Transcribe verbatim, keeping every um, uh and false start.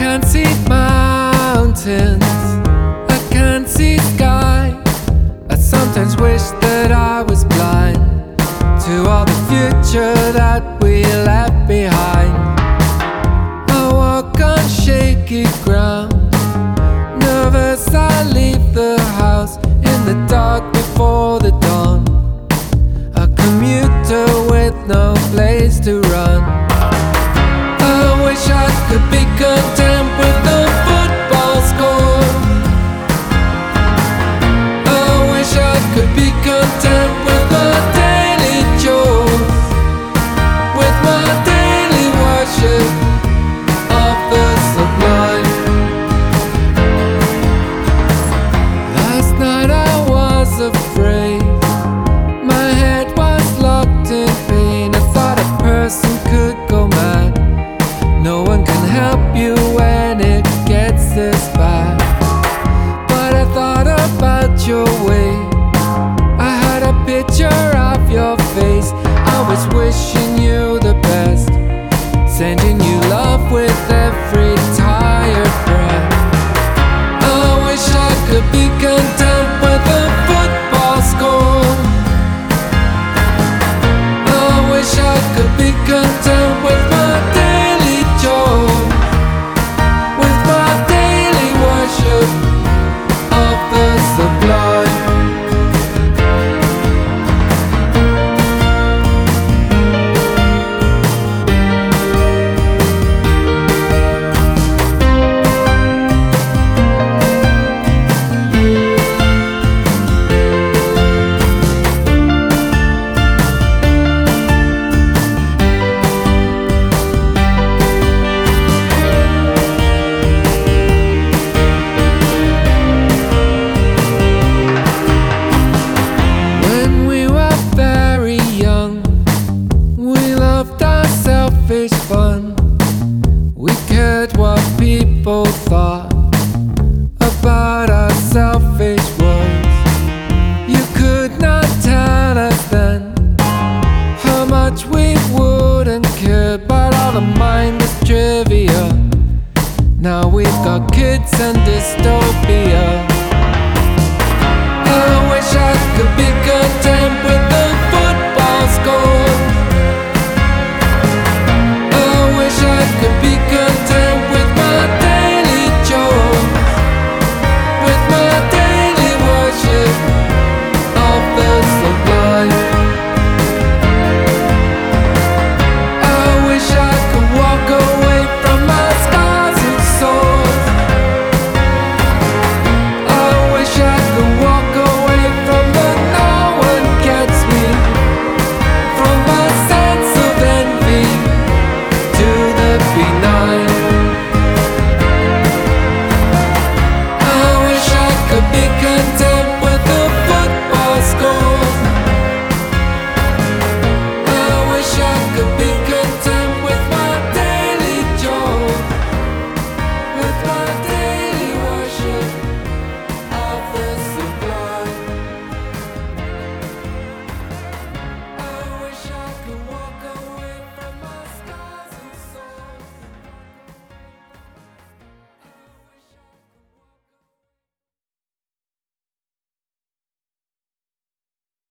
can't see mountains, I can't see sky. I sometimes wish that I was blind to all the future that we left behind. I walk on shaky ground, nervous I leave the house in the dark before the dawn. A commuter with no place to run. I wish I could be content with the football score. I wish I could be content with my daily chores, with my daily worship of the sublime. Last night I was afraid, my head was locked in pain. I thought a person could go mad. No one can help you when it gets this bad. But I thought about your way, I had a picture of your face. I was wishing you the best, sending you love with every tired breath. I wish I could be content with a football score. I wish I could be content with my daily joy, with my daily worship of the sublime. Fun. We cared what people thought about our selfish words. You could not tell us then how much we wouldn't care, but all the mindless trivia. Now we've got kids and dystopia. I wish I could be content with the football score. I could be content with my daily chore, with my daily worship of the sublime. I wish I could walk away from my scars and sores. I wish I could walk away from the no one gets me, from my sense of envy to the benign.